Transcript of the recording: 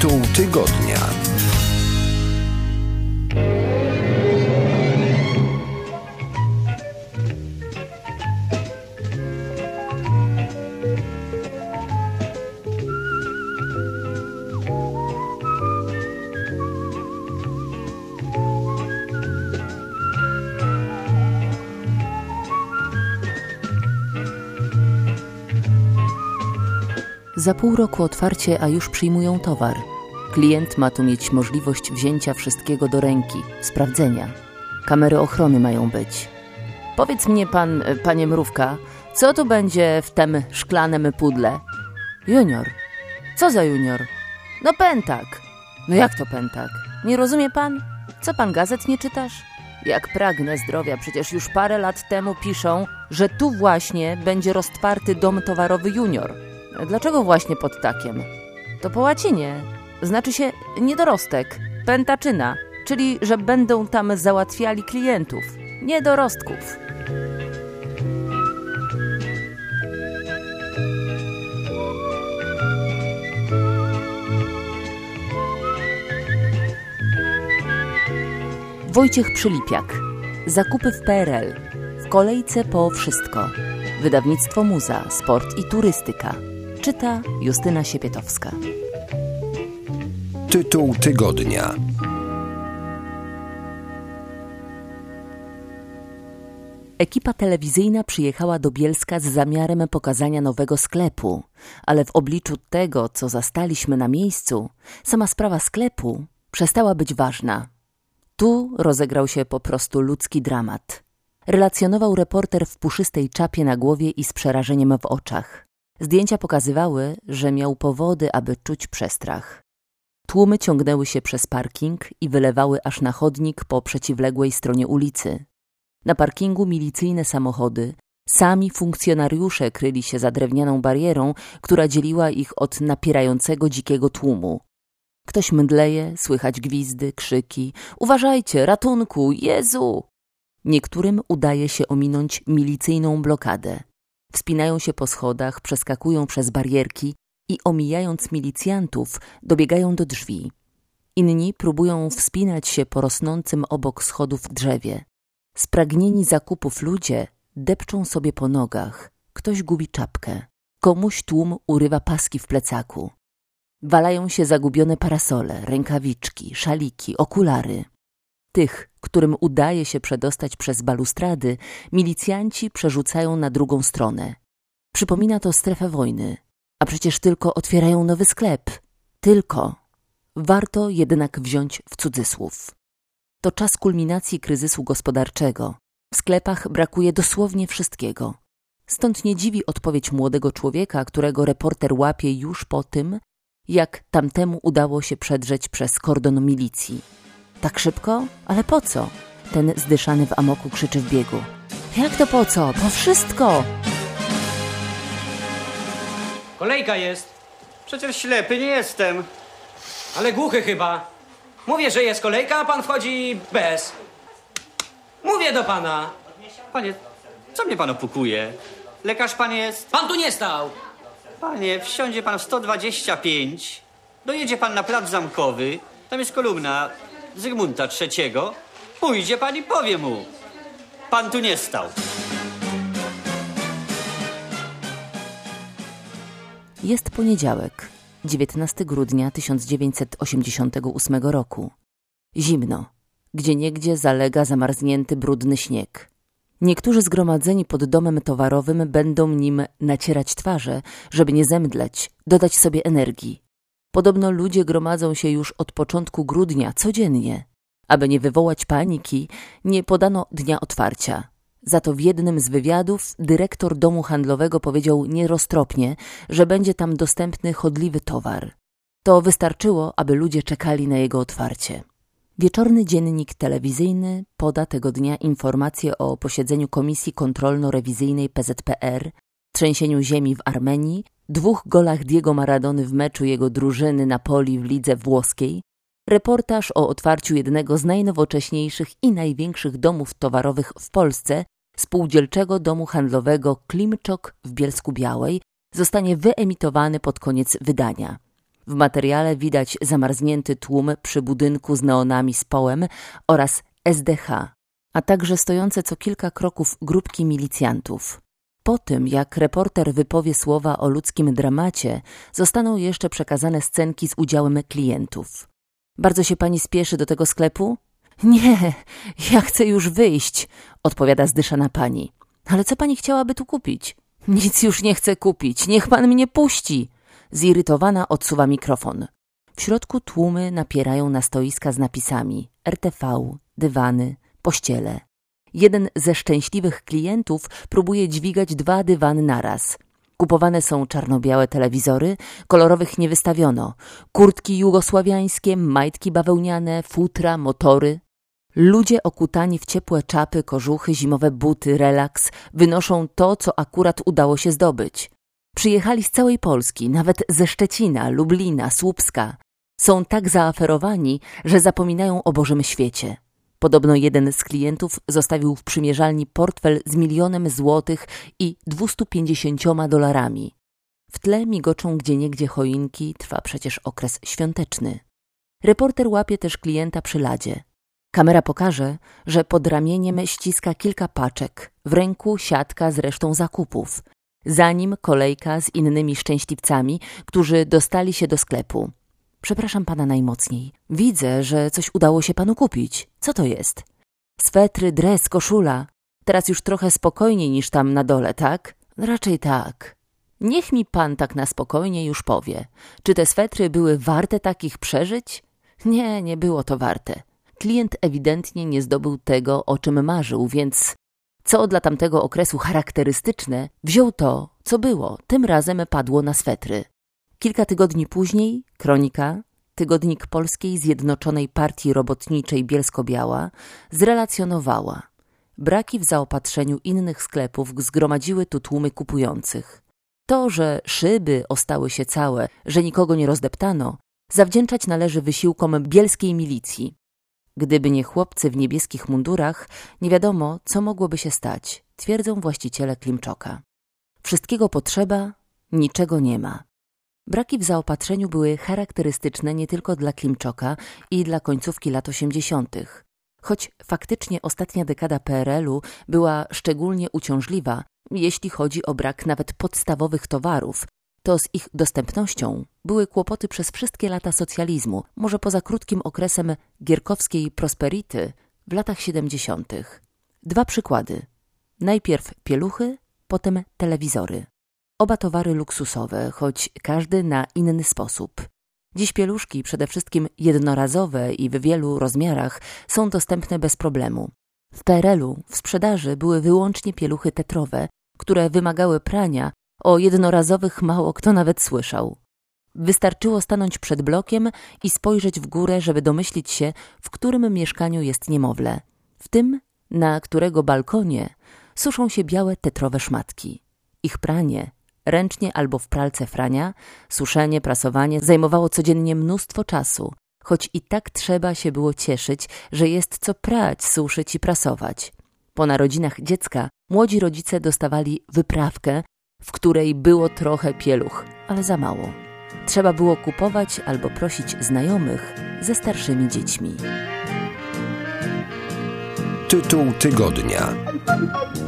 Tytuł tygodnia. Za pół roku otwarcie, a już przyjmują towar. Klient ma tu mieć możliwość wzięcia wszystkiego do ręki, sprawdzenia. Kamery ochrony mają być. Powiedz mnie pan, panie Mrówka, co tu będzie w tym szklanym pudle? Junior. Co za junior? No pętak. No jak to pętak? Nie rozumie pan? Co pan gazet nie czytasz? Jak pragnę zdrowia, przecież już parę lat temu piszą, że tu właśnie będzie roztwarty dom towarowy Junior. Dlaczego właśnie pod takiem? To po łacinie. Znaczy się niedorostek, pętaczyna, czyli że będą tam załatwiali klientów, niedorostków. Wojciech Przylipiak. Zakupy w PRL. W kolejce po wszystko. Wydawnictwo Muza, Sport i Turystyka. Czyta Justyna Siepietowska. Tytuł tygodnia. Ekipa telewizyjna przyjechała do Bielska z zamiarem pokazania nowego sklepu, ale w obliczu tego, co zastaliśmy na miejscu, sama sprawa sklepu przestała być ważna. Tu rozegrał się po prostu ludzki dramat. Relacjonował reporter w puszystej czapie na głowie i z przerażeniem w oczach. Zdjęcia pokazywały, że miał powody, aby czuć przestrach. Tłumy ciągnęły się przez parking i wylewały aż na chodnik po przeciwległej stronie ulicy. Na parkingu milicyjne samochody, sami funkcjonariusze kryli się za drewnianą barierą, która dzieliła ich od napierającego dzikiego tłumu. Ktoś mdleje, słychać gwizdy, krzyki. Uważajcie, ratunku, Jezu! Niektórym udaje się ominąć milicyjną blokadę. Wspinają się po schodach, przeskakują przez barierki i omijając milicjantów dobiegają do drzwi. Inni próbują wspinać się po rosnącym obok schodów drzewie. Spragnieni zakupów ludzie depczą sobie po nogach. Ktoś gubi czapkę. Komuś tłum urywa paski w plecaku. Walają się zagubione parasole, rękawiczki, szaliki, okulary. Tych, którym udaje się przedostać przez balustrady, milicjanci przerzucają na drugą stronę. Przypomina to strefę wojny, a przecież tylko otwierają nowy sklep. Tylko. Warto jednak wziąć w cudzysłów. To czas kulminacji kryzysu gospodarczego. W sklepach brakuje dosłownie wszystkiego. Stąd nie dziwi odpowiedź młodego człowieka, którego reporter łapie już po tym, jak tamtemu udało się przedrzeć przez kordon milicji. Tak szybko? Ale po co? Ten zdyszany w amoku krzyczy w biegu. Jak to po co? Po wszystko! Kolejka jest. Przecież ślepy nie jestem. Ale głuchy chyba. Mówię, że jest kolejka, a pan wchodzi bez. Mówię do pana. Panie, co mnie pan opukuje? Lekarz pan jest? Pan tu nie stał. Panie, wsiądzie pan w 125. Dojedzie pan na plac Zamkowy. Tam jest kolumna Zygmunta III. Pójdzie pan i powie mu. Pan tu nie stał. Jest poniedziałek, 19 grudnia 1988 roku. Zimno. Gdzieniegdzie zalega zamarznięty, brudny śnieg. Niektórzy zgromadzeni pod domem towarowym będą nim nacierać twarze, żeby nie zemdleć, dodać sobie energii. Podobno ludzie gromadzą się już od początku grudnia codziennie. Aby nie wywołać paniki, nie podano dnia otwarcia. Za to w jednym z wywiadów dyrektor domu handlowego powiedział nieroztropnie, że będzie tam dostępny chodliwy towar. To wystarczyło, aby ludzie czekali na jego otwarcie. Wieczorny dziennik telewizyjny poda tego dnia informacje o posiedzeniu Komisji Kontrolno-Rewizyjnej PZPR, trzęsieniu ziemi w Armenii, 2 golach Diego Maradony w meczu jego drużyny Napoli w lidze włoskiej, reportaż o otwarciu jednego z najnowocześniejszych i największych domów towarowych w Polsce, spółdzielczego domu handlowego Klimczok w Bielsku-Białej, zostanie wyemitowany pod koniec wydania. W materiale widać zamarznięty tłum przy budynku z neonami z połem oraz SDH, a także stojące co kilka kroków grupki milicjantów. Po tym, jak reporter wypowie słowa o ludzkim dramacie, zostaną jeszcze przekazane scenki z udziałem klientów. Bardzo się pani spieszy do tego sklepu? Nie, ja chcę już wyjść, odpowiada zdyszana pani. Ale co pani chciałaby tu kupić? Nic już nie chcę kupić, niech pan mnie puści. Zirytowana odsuwa mikrofon. W środku tłumy napierają na stoiska z napisami RTV, dywany, pościele. Jeden ze szczęśliwych klientów próbuje dźwigać 2 dywany naraz. Kupowane są czarno-białe telewizory, kolorowych nie wystawiono. Kurtki jugosławiańskie, majtki bawełniane, futra, motory. Ludzie okutani w ciepłe czapy, kożuchy, zimowe buty, relaks wynoszą to, co akurat udało się zdobyć. Przyjechali z całej Polski, nawet ze Szczecina, Lublina, Słupska. Są tak zaaferowani, że zapominają o Bożym świecie. Podobno jeden z klientów zostawił w przymierzalni portfel z $1 000 000 i $250. W tle migoczą gdzieniegdzie choinki, trwa przecież okres świąteczny. Reporter łapie też klienta przy ladzie. Kamera pokaże, że pod ramieniem ściska kilka paczek, w ręku siatka z resztą zakupów. Za nim kolejka z innymi szczęśliwcami, którzy dostali się do sklepu. Przepraszam pana najmocniej. Widzę, że coś udało się panu kupić. Co to jest? Swetry, dres, koszula. Teraz już trochę spokojniej niż tam na dole, tak? Raczej tak. Niech mi pan tak na spokojnie już powie. Czy te swetry były warte takich przeżyć? Nie, nie było to warte. Klient ewidentnie nie zdobył tego, o czym marzył, więc co dla tamtego okresu charakterystyczne, wziął to, co było. Tym razem padło na swetry. Kilka tygodni później Kronika, tygodnik Polskiej Zjednoczonej Partii Robotniczej Bielsko-Biała, zrelacjonowała. Braki w zaopatrzeniu innych sklepów zgromadziły tu tłumy kupujących. To, że szyby ostały się całe, że nikogo nie rozdeptano, zawdzięczać należy wysiłkom bielskiej milicji. Gdyby nie chłopcy w niebieskich mundurach, nie wiadomo, co mogłoby się stać, twierdzą właściciele Klimczoka. Wszystkiego potrzeba, niczego nie ma. Braki w zaopatrzeniu były charakterystyczne nie tylko dla Klimczoka i dla końcówki lat 80. Choć faktycznie ostatnia dekada PRL-u była szczególnie uciążliwa, jeśli chodzi o brak nawet podstawowych towarów, to z ich dostępnością były kłopoty przez wszystkie lata socjalizmu, może poza krótkim okresem gierkowskiej prosperity w latach 70. 2 przykłady. Najpierw pieluchy, potem telewizory. Oba towary luksusowe, choć każdy na inny sposób. Dziś pieluszki, przede wszystkim jednorazowe i w wielu rozmiarach, są dostępne bez problemu. W PRL-u w sprzedaży były wyłącznie pieluchy tetrowe, które wymagały prania, o jednorazowych mało kto nawet słyszał. Wystarczyło stanąć przed blokiem i spojrzeć w górę, żeby domyślić się, w którym mieszkaniu jest niemowlę. W tym, na którego balkonie suszą się białe tetrowe szmatki. Ich pranie, ręcznie albo w pralce Frania, suszenie, prasowanie zajmowało codziennie mnóstwo czasu, choć i tak trzeba się było cieszyć, że jest co prać, suszyć i prasować. Po narodzinach dziecka młodzi rodzice dostawali wyprawkę, w której było trochę pieluch, ale za mało. Trzeba było kupować albo prosić znajomych ze starszymi dziećmi. Tytuł tygodnia.